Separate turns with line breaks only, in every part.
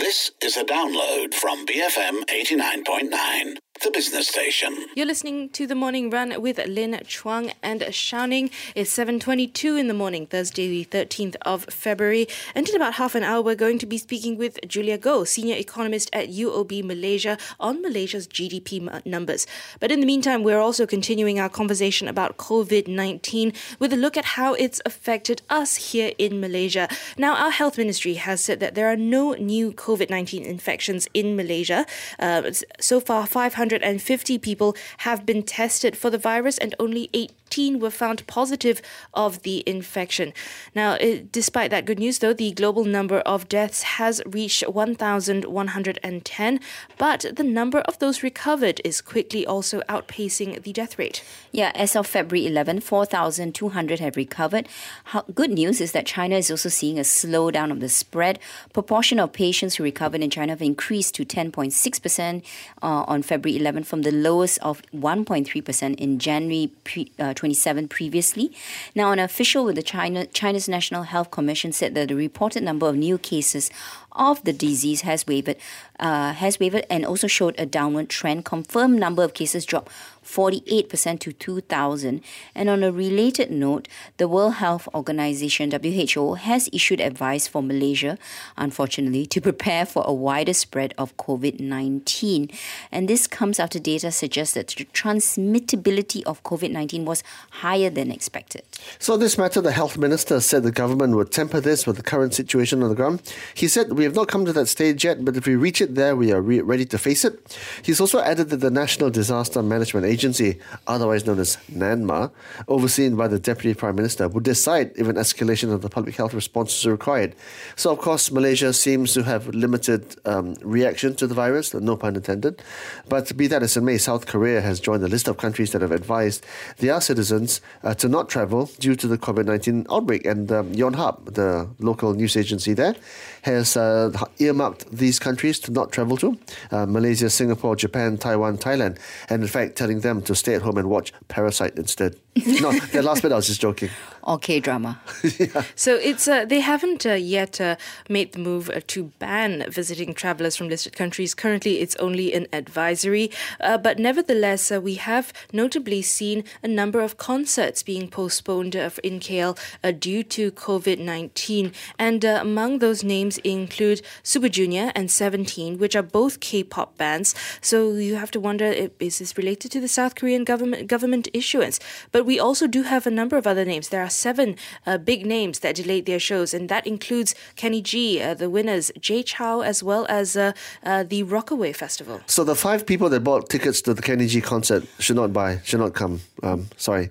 This is a download from BFM 89.9, the business station.
You're listening to The Morning Run with Lin Chuang and Xiaoning. It's 7:22 in the morning, Thursday the 13th of February. And in about half an hour, we're going to be speaking with Julia Goh, Senior Economist at UOB Malaysia, on Malaysia's GDP numbers. But in the meantime, we're also continuing our conversation about COVID-19 with a look at how it's affected us here in Malaysia. Now, our health ministry has said that there are no new COVID-19 infections in Malaysia. So far, 550 people have been tested for the virus and only 18 were found positive of the infection. Now, despite that good news, though, the global number of deaths has reached 1,110, but the number of those recovered is quickly also outpacing the death rate.
Yeah, as of February 11, 4,200 have recovered. Good news is that China is also seeing a slowdown of the spread. Proportion of patients who recovered in China have increased to 10.6% on February 11 from the lowest of 1.3% in January 27 previously. Now, an official with the China's National Health Commission said that the reported number of new cases of the disease has wavered and also showed a downward trend. Confirmed number of cases dropped 48% to 2,000. And on a related note, the World Health Organization, WHO, has issued advice for Malaysia, unfortunately, to prepare for a wider spread of COVID-19. And this comes after data suggests that the transmittability of COVID-19 was higher than expected.
So on this matter, the health minister said the government would temper this with the current situation on the ground. He said, "We have not come to that stage yet, but if we reach it there, we are ready to face it." He's also added that the National Disaster Management Agency, otherwise known as NANMA, overseen by the Deputy Prime Minister, would decide if an escalation of the public health response is required. So, of course, Malaysia seems to have limited reaction to the virus, no pun intended. But be that as it may, South Korea has joined the list of countries that have advised their citizens to not travel due to the COVID-19 outbreak. And Yonhap, the local news agency there, has earmarked these countries to not travel to: Malaysia, Singapore, Japan, Taiwan, Thailand, and in fact telling them to stay at home and watch Parasite instead. No, that last bit I was just joking.
Or K-drama.
Yeah.
So it's they haven't yet made the move to ban visiting travellers from listed countries. Currently, it's only an advisory. But nevertheless, we have notably seen a number of concerts being postponed in KL due to COVID-19. And among those names include Super Junior and 17, which are both K-pop bands. So you have to wonder, is this related to the South Korean government issuance? But we also do have a number of other names. There are 7 big names that delayed their shows, and that includes Kenny G, the Winners, Jay Chou, as well as the Rockaway Festival.
So the 5 people that bought tickets to the Kenny G concert should not come. Sorry.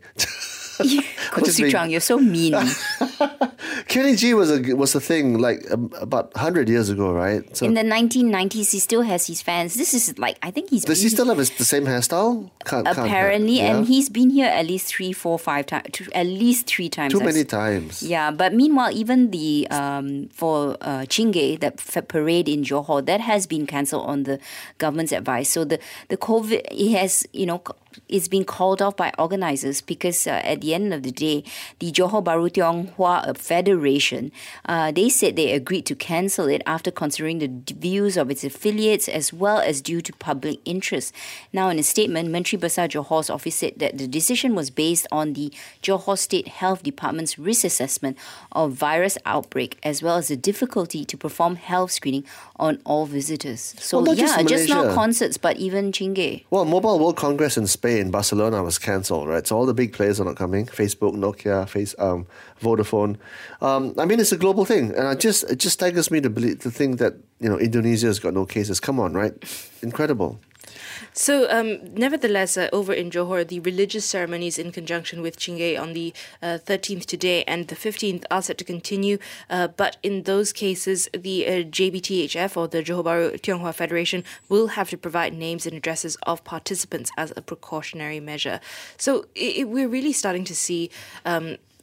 You're so mean.
Kenny G was a thing like about 100 years ago, right? So
in the 1990s, he still has his fans. This is like, I think
does he still have the same hairstyle?
Apparently,
yeah.
and he's been here at least 3, 4, 5 times, at least 3 times.
Too many times.
Yeah, but meanwhile, even the for Chingay, that parade in Johor, that has been cancelled on the government's advice. So the COVID, it has, it's been called off by organisers because at the end of the day, the Johor Bahru Tionghoa Federation, they said they agreed to cancel it after considering the views of its affiliates as well as due to public interest. Now, in a statement, Menteri Besar Johor's office said that the decision was based on the Johor State Health Department's risk assessment of virus outbreak as well as the difficulty to perform health screening on all visitors. So, just not concerts, but even Chingay.
Well, Mobile World Congress in Spain, Barcelona was cancelled, right? So all the big players are not coming. Facebook, Nokia, Vodafone. I mean, it's a global thing, and it just staggers me to think that Indonesia has got no cases. Come on, right? Incredible.
So, nevertheless, over in Johor, the religious ceremonies in conjunction with Chingay on the 13th today and the 15th are set to continue. But in those cases, the JBTHF, or the Johor Bahru Tionghoa Federation, will have to provide names and addresses of participants as a precautionary measure. So we're really starting to see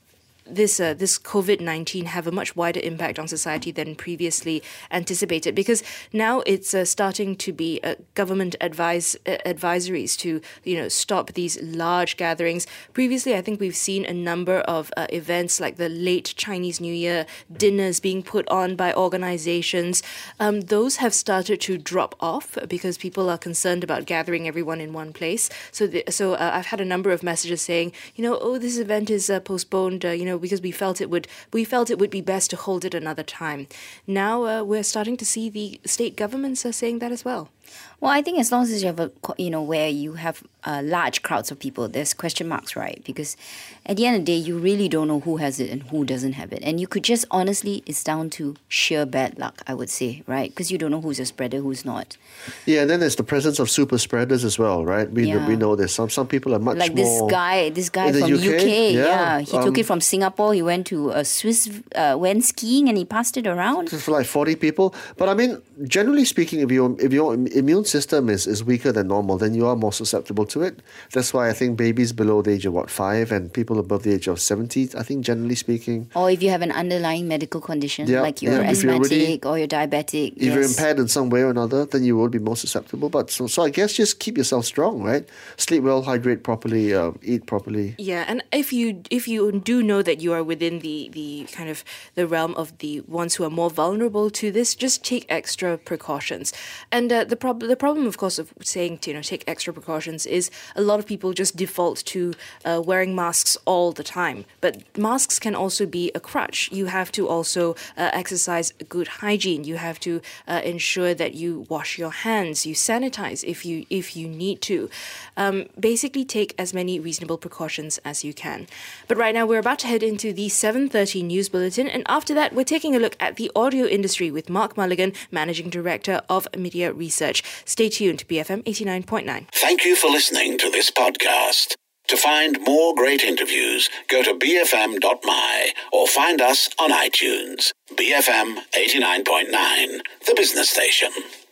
this COVID-19 have a much wider impact on society than previously anticipated, because now it's starting to be government advisories to stop these large gatherings. Previously, I think we've seen a number of events like the late Chinese New Year dinners being put on by organizations. Those have started to drop off because people are concerned about gathering everyone in one place. So I've had a number of messages saying, this event is postponed, because we felt it would be best to hold it another time. Now we're starting to see the state governments are saying that as well.
Well, I think as long as you have where you have large crowds of people, there's question marks, right? Because at the end of the day, you really don't know who has it and who doesn't have it. And you could just, honestly, it's down to sheer bad luck, I would say, right? Because you don't know who's a spreader, who's not.
Yeah, and then there's the presence of super spreaders as well, right? We know there's some people are much
like
more...
Like this guy from UK. Yeah. He took it from Singapore. He went to Swiss, went skiing and he passed it around.
For like 40 people. But I mean, generally speaking, if your immune system is weaker than normal, then you are more susceptible to it. That's why I think babies below the age of 5 and people above the age of 70, I think generally speaking.
Or if you have an underlying medical condition, like you're asthmatic or you're diabetic.
If you're impaired in some way or another, then you will be more susceptible. But so I guess just keep yourself strong, right? Sleep well, hydrate properly, eat properly.
Yeah, and if you do know that you are within the kind of the realm of the ones who are more vulnerable to this, just take extra precautions. And the problem, of course, of saying to take extra precautions is a lot of people just default to wearing masks all the time. But masks can also be a crutch. You have to also exercise good hygiene. You have to ensure that you wash your hands, you sanitize if you need to. Basically, take as many reasonable precautions as you can. But right now, we're about to head into the 7:30 news bulletin, and after that, we're taking a look at the audio industry with Mark Mulligan, Managing Director of Media Research. Stay tuned to BFM 89.9.
Thank you for listening to this podcast. To find more great interviews, go to bfm.my or find us on iTunes. BFM 89.9, the business station.